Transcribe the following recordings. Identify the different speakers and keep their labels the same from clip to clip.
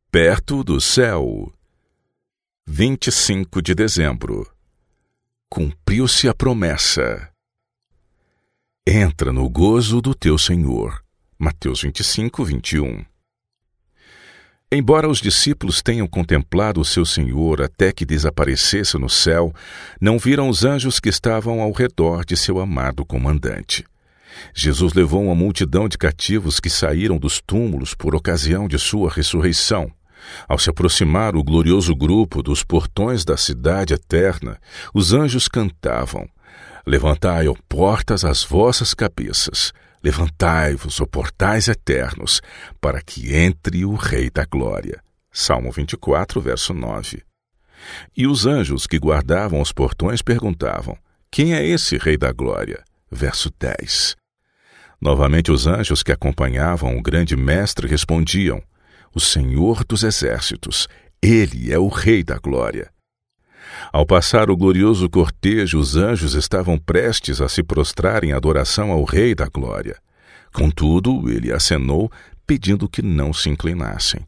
Speaker 1: Perto do céu. 25 de dezembro. Cumpriu-se a promessa. Entra no gozo do teu Senhor. Mateus 25, 21. Embora os discípulos tenham contemplado o seu Senhor até que desaparecesse no céu, não viram os anjos que estavam ao redor de seu amado comandante. Jesus levou uma multidão de cativos que saíram dos túmulos por ocasião de sua ressurreição. Ao se aproximar o glorioso grupo dos portões da cidade eterna, os anjos cantavam: Levantai, ó portas, as vossas cabeças, levantai-vos, ó portais eternos, para que entre o Rei da Glória. Salmo 24, verso 9. E os anjos que guardavam os portões perguntavam: Quem é esse Rei da Glória? Verso 10. Novamente os anjos que acompanhavam o grande mestre respondiam: O Senhor dos Exércitos, Ele é o Rei da Glória. Ao passar o glorioso cortejo, os anjos estavam prestes a se prostrar em adoração ao Rei da Glória. Contudo, ele acenou, pedindo que não se inclinassem.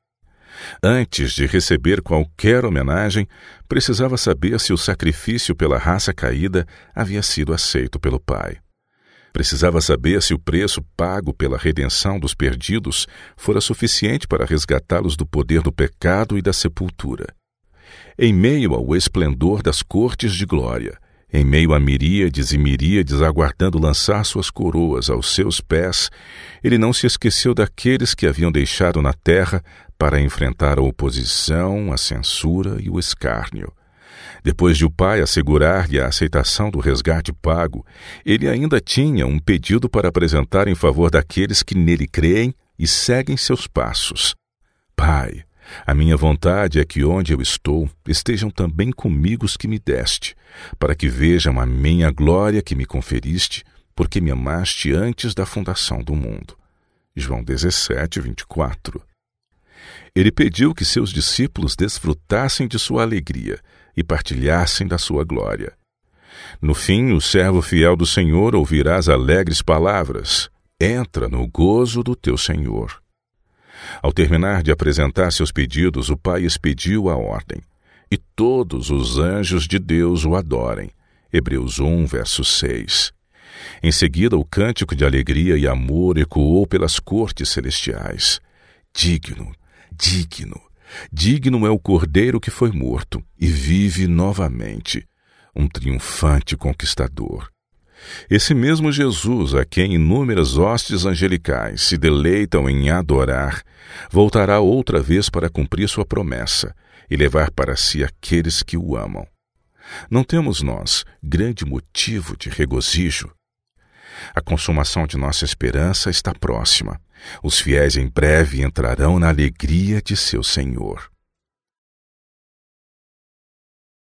Speaker 1: Antes de receber qualquer homenagem, precisava saber se o sacrifício pela raça caída havia sido aceito pelo Pai. Precisava saber se o preço pago pela redenção dos perdidos fora suficiente para resgatá-los do poder do pecado e da sepultura. Em meio ao esplendor das cortes de glória, em meio a miríades e miríades aguardando lançar suas coroas aos seus pés, ele não se esqueceu daqueles que haviam deixado na terra para enfrentar a oposição, a censura e o escárnio. Depois de o Pai assegurar-lhe a aceitação do resgate pago, ele ainda tinha um pedido para apresentar em favor daqueles que nele creem e seguem seus passos. Pai, a minha vontade é que onde eu estou estejam também comigo os que me deste, para que vejam a minha glória que me conferiste, porque me amaste antes da fundação do mundo. João 17, 24. Ele pediu que seus discípulos desfrutassem de sua alegria e partilhassem da sua glória. No fim, o servo fiel do Senhor ouvirá as alegres palavras: Entra no gozo do teu Senhor. Ao terminar de apresentar seus pedidos, o Pai expediu a ordem: E todos os anjos de Deus o adorem. Hebreus 1, verso 6. Em seguida, o cântico de alegria e amor ecoou pelas cortes celestiais: Digno, digno, digno é o Cordeiro que foi morto e vive novamente, um triunfante conquistador. Esse mesmo Jesus, a quem inúmeras hostes angelicais se deleitam em adorar, voltará outra vez para cumprir sua promessa e levar para si aqueles que o amam. Não temos nós grande motivo de regozijo? A consumação de nossa esperança está próxima. Os fiéis em breve entrarão na alegria de seu Senhor.